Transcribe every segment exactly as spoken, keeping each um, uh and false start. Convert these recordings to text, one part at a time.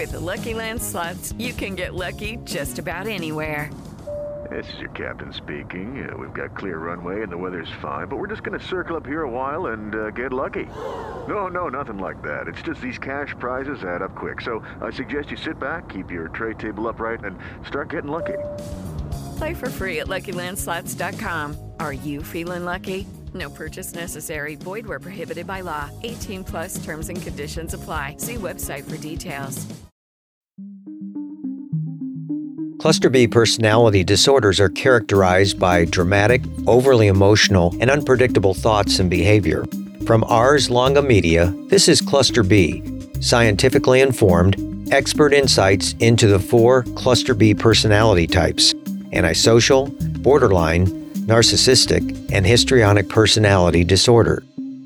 With the Lucky Land Slots, you can get lucky just about anywhere. This is your captain speaking. Uh, we've got clear runway and the weather's fine, but we're just going to circle up here a while and uh, get lucky. No, no, nothing like that. It's just these cash prizes add up quick. So I suggest you sit back, keep your tray table upright, and start getting lucky. Play for free at Lucky Land Slots dot com. Are you feeling lucky? No purchase necessary. Void where prohibited by law. eighteen plus terms and conditions apply. See website for details. Cluster B personality disorders are characterized by dramatic, overly emotional, and unpredictable thoughts and behavior. From Ars Longa Media, this is Cluster B, scientifically informed, expert insights into the four Cluster B personality types: antisocial, borderline, narcissistic, and histrionic personality disorder.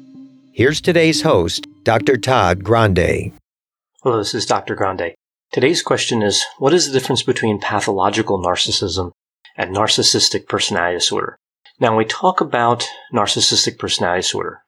Here's today's host, Doctor Todd Grande. Hello, this is Doctor Grande. Today's question is, what is the difference between pathological narcissism and narcissistic personality disorder? Now, when we talk about narcissistic personality disorder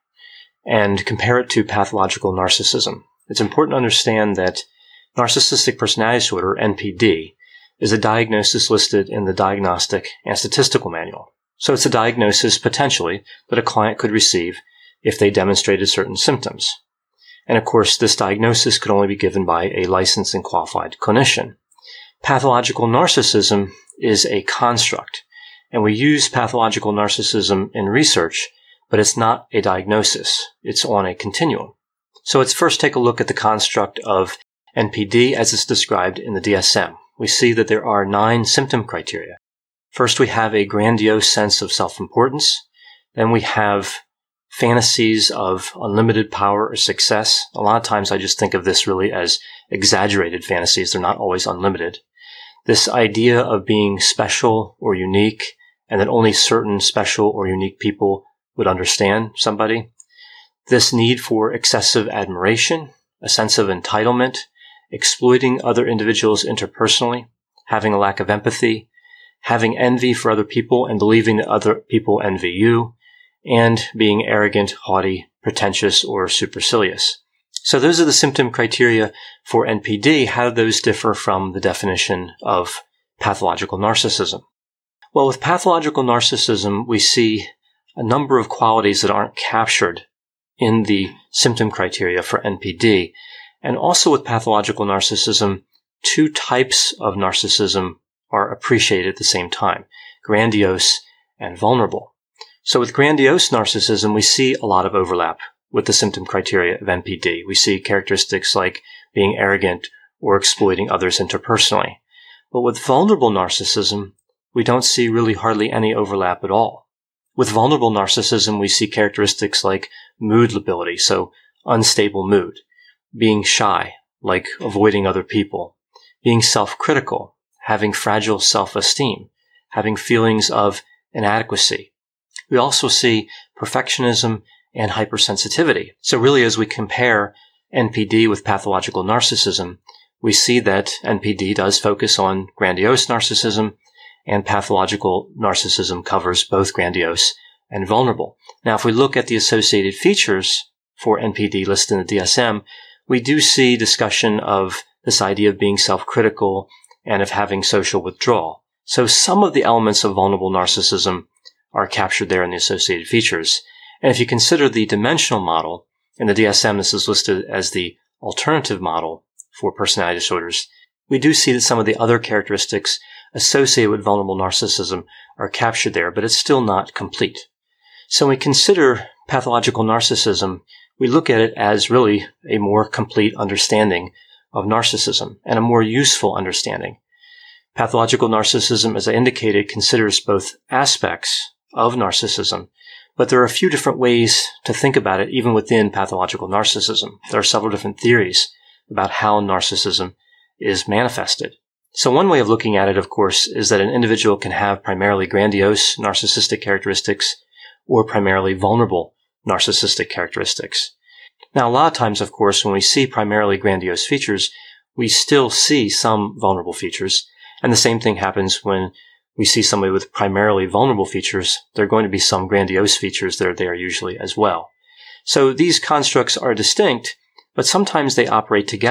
and compare it to pathological narcissism, it's important to understand that narcissistic personality disorder, N P D, is a diagnosis listed in the Diagnostic and Statistical Manual. So it's a diagnosis, potentially, that a client could receive if they demonstrated certain symptoms. And of course, this diagnosis could only be given by a licensed and qualified clinician. Pathological narcissism is a construct, and we use pathological narcissism in research, but it's not a diagnosis. It's on a continuum. So let's first take a look at the construct of N P D as it's described in the D S M. We see that there are nine symptom criteria. First, we have a grandiose sense of self-importance. Then we have fantasies of unlimited power or success. A lot of times I just think of this really as exaggerated fantasies. They're not always unlimited. This idea of being special or unique, and that only certain special or unique people would understand somebody. This need for excessive admiration, a sense of entitlement, exploiting other individuals interpersonally, having a lack of empathy, having envy for other people and believing that other people envy you, and being arrogant, haughty, pretentious, or supercilious. So those are the symptom criteria for N P D. How do those differ from the definition of pathological narcissism? Well, with pathological narcissism, we see a number of qualities that aren't captured in the symptom criteria for N P D. And also with pathological narcissism, two types of narcissism are appreciated at the same time: grandiose and vulnerable. So with grandiose narcissism, we see a lot of overlap with the symptom criteria of N P D. We see characteristics like being arrogant or exploiting others interpersonally. But with vulnerable narcissism, we don't see really hardly any overlap at all. With vulnerable narcissism, we see characteristics like mood lability, so unstable mood, being shy, like avoiding other people, being self-critical, having fragile self-esteem, having feelings of inadequacy. We also see perfectionism and hypersensitivity. So really, as we compare N P D with pathological narcissism, we see that N P D does focus on grandiose narcissism, and pathological narcissism covers both grandiose and vulnerable. Now, if we look at the associated features for N P D listed in the D S M, we do see discussion of this idea of being self-critical and of having social withdrawal. So some of the elements of vulnerable narcissism are captured there in the associated features. And if you consider the dimensional model, in the D S M this is listed as the alternative model for personality disorders, we do see that some of the other characteristics associated with vulnerable narcissism are captured there, but it's still not complete. So when we consider pathological narcissism, we look at it as really a more complete understanding of narcissism and a more useful understanding. Pathological narcissism, as I indicated, considers both aspects of narcissism, but there are a few different ways to think about it even within pathological narcissism. There are several different theories about how narcissism is manifested. So one way of looking at it, of course, is that an individual can have primarily grandiose narcissistic characteristics or primarily vulnerable narcissistic characteristics. Now, a lot of times, of course, when we see primarily grandiose features, we still see some vulnerable features. And the same thing happens when we see somebody with primarily vulnerable features. There are going to be some grandiose features that are there usually as well. So these constructs are distinct, but sometimes they operate together.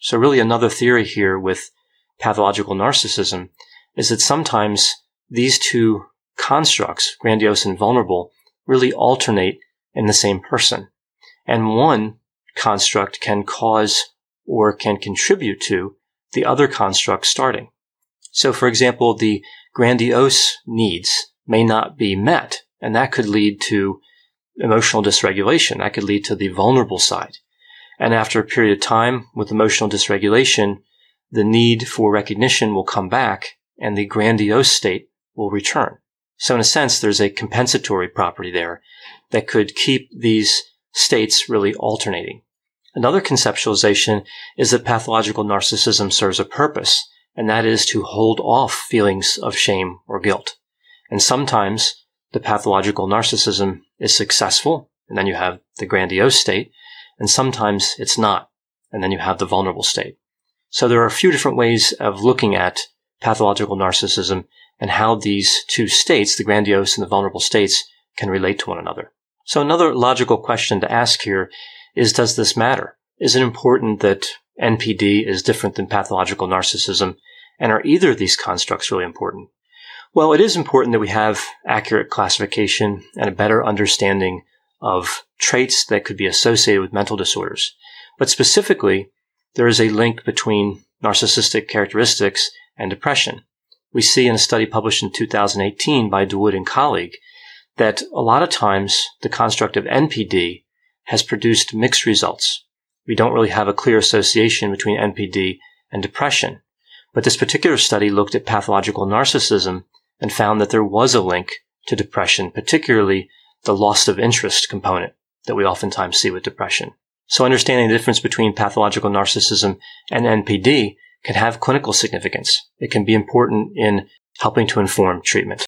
So really another theory here with pathological narcissism is that sometimes these two constructs, grandiose and vulnerable, really alternate in the same person. And one construct can cause or can contribute to the other construct starting. So for example, the grandiose needs may not be met, and that could lead to emotional dysregulation. That could lead to the vulnerable side. And after a period of time with emotional dysregulation, the need for recognition will come back and the grandiose state will return. So in a sense, there's a compensatory property there that could keep these states really alternating. Another conceptualization is that pathological narcissism serves a purpose, and that is to hold off feelings of shame or guilt. And sometimes the pathological narcissism is successful, and then you have the grandiose state, and sometimes it's not, and then you have the vulnerable state. So there are a few different ways of looking at pathological narcissism and how these two states, the grandiose and the vulnerable states, can relate to one another. So another logical question to ask here is, does this matter? Is it important that N P D is different than pathological narcissism? And are either of these constructs really important? Well, it is important that we have accurate classification and a better understanding of traits that could be associated with mental disorders. But specifically, there is a link between narcissistic characteristics and depression. We see in a study published in two thousand eighteen by DeWood and colleague that a lot of times the construct of N P D has produced mixed results. We don't really have a clear association between N P D and depression. But this particular study looked at pathological narcissism and found that there was a link to depression, particularly the loss of interest component that we oftentimes see with depression. So understanding the difference between pathological narcissism and N P D can have clinical significance. It can be important in helping to inform treatment.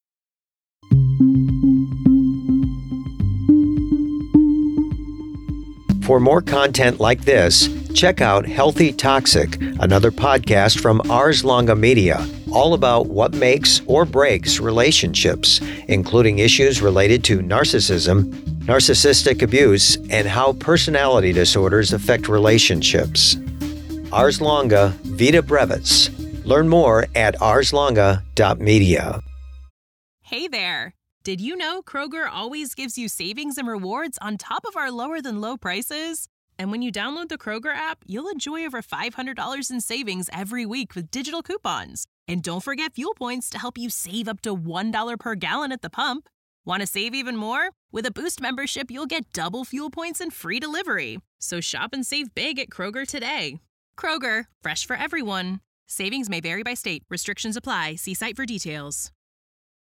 For more content like this, check out Healthy Toxic, another podcast from Ars Longa Media, all about what makes or breaks relationships, including issues related to narcissism, narcissistic abuse, and how personality disorders affect relationships. Ars Longa, Vita Brevis. Learn more at ars longa dot media. Hey there! Did you know Kroger always gives you savings and rewards on top of our lower-than-low prices? And when you download the Kroger app, you'll enjoy over five hundred dollars in savings every week with digital coupons. And don't forget fuel points to help you save up to one dollar per gallon at the pump. Want to save even more? With a Boost membership, you'll get double fuel points and free delivery. So shop and save big at Kroger today. Kroger, fresh for everyone. Savings may vary by state. Restrictions apply. See site for details.